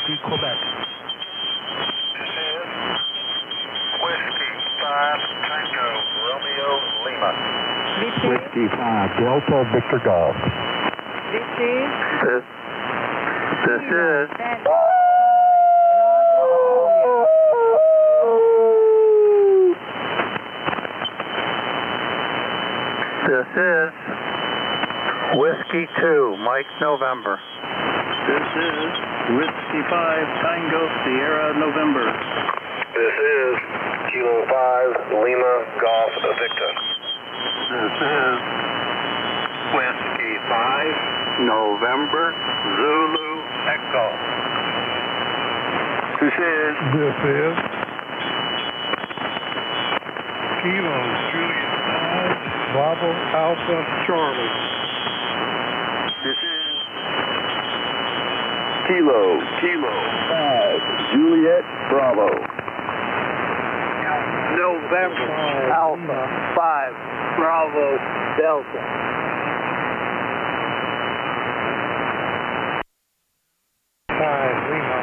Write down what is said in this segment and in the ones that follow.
Whiskey, Quebec. This is Whiskey 5 Tango Romeo Lima. Whiskey 5 Delta Victor Golf. This is Whiskey 2 Mike November. This is Whiskey 5 Tango Sierra November. This is Kilo 5 Lima Golf Victor. This is Whiskey 5 November Zulu Echo. This is Kilo Juliet 5 Bravo Alpha Charlie. This is Kilo 5 Juliet Bravo. November Alpha 5 Bravo Delta. Lima.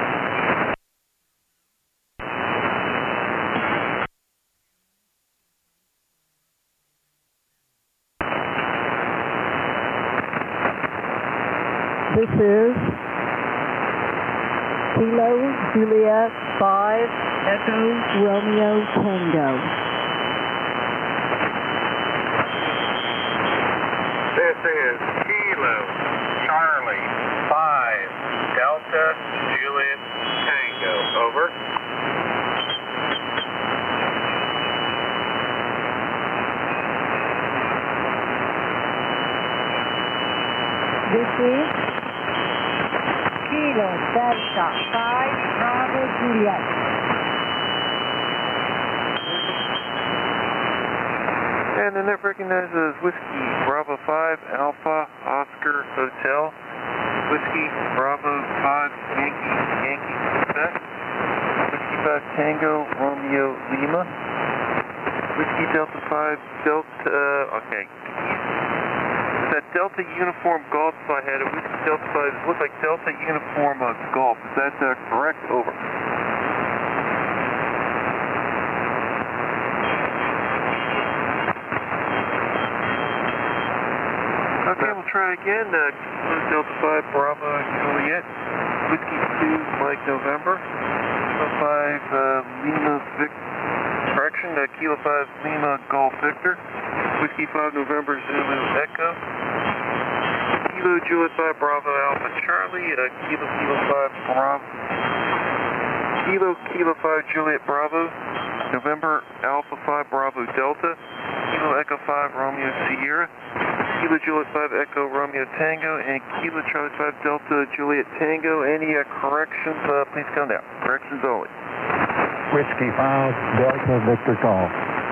This is Kilo Juliet 5 Echo Romeo Tango. This is Kilo Charlie 5 Delta Juliet Tango. Over. This is Kilo Delta 5 Bravo Juliet. And the net recognizes Whiskey Bravo 5 Alpha Oscar Hotel. Whiskey Bravo 5 Yankee Quebec. Whiskey 5 Tango Romeo Lima. Whiskey Delta 5 Delta, okay. That Delta Uniform Golf, so I had a Whiskey Delta 5, it looked like Delta Uniform Golf. Is that correct? Over. Okay, we'll try again. Delta 5 Bravo Juliet. Whiskey 2 Mike November. Kilo 5 Lima Kilo 5 Lima Golf Victor. Whiskey 5 November Zulu Echo. Kilo Juliet 5 Bravo Alpha Charlie. Kilo 5 Bravo. Kilo 5 Juliet Bravo. November Alpha 5 Bravo Delta. Kilo Echo 5 Romeo Sierra. Kilo Juliet 5 Echo Romeo Tango. And Kilo Charlie 5 Delta Juliet Tango. Any corrections? Please come down. Corrections only. Whiskey 5 Delta Victor Golf.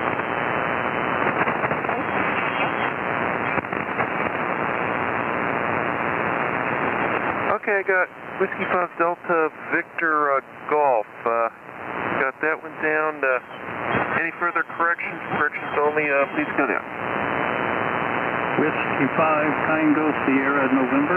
Okay, I got Whiskey 5 Delta Victor Golf. Got that one down. Any further corrections? Corrections only. Please go down. Whiskey 5 Tango Sierra November.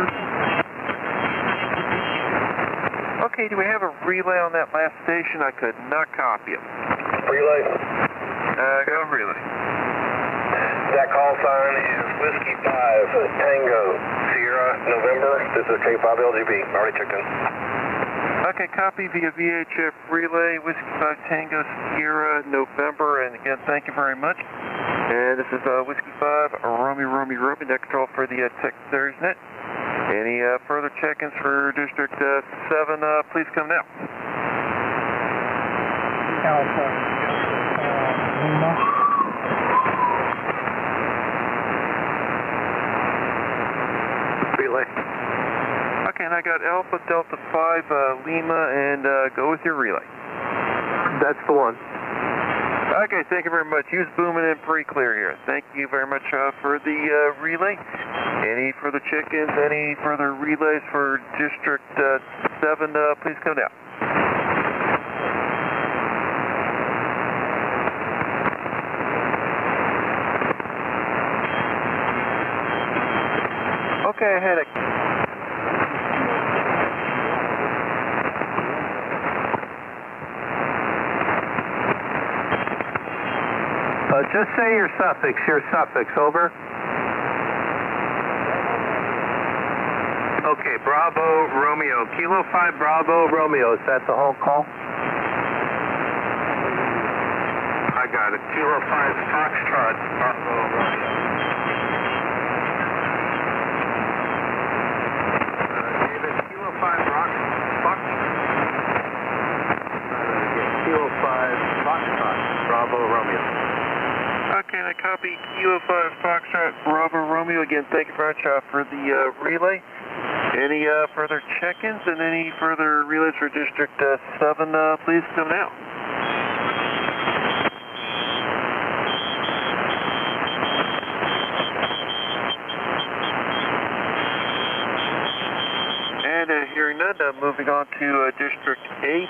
Okay, do we have a relay on that last station? I could not copy it. Relay. Go relay. That call sign is Whiskey 5 Tango Sierra November. This is K5LGB. Already checked in. Okay, copy via VHF relay, Whiskey 5 Tango Sierra November. And again, thank you very much. And this is Whiskey 5 Romeo, net control for the Tech Net. Any further check-ins for District 7, please come now. Alpha Lima. Relay. Okay, and I got Alpha Delta 5 Lima, and go with your relay. That's the one. Okay, thank you very much. Use booming in pretty clear here. Thank you very much for the relay. Any further check-ins, any further relays for District 7, please come down. Okay, I had a Just say your suffix, over. Okay, Bravo, Romeo. Kilo 5, Bravo, Romeo. Is that the whole call? I got it. Kilo 5, Foxtrot, Bravo, Romeo. David, Kilo 5, Fox. Kilo 5, Foxtrot, Bravo, Romeo. Okay, I copy Kilo 5 Foxtrot Bravo Romeo. Again, thank you very much for the relay. Any further check-ins and any further relays for District 7, please come now. And hearing none, moving on to District 8.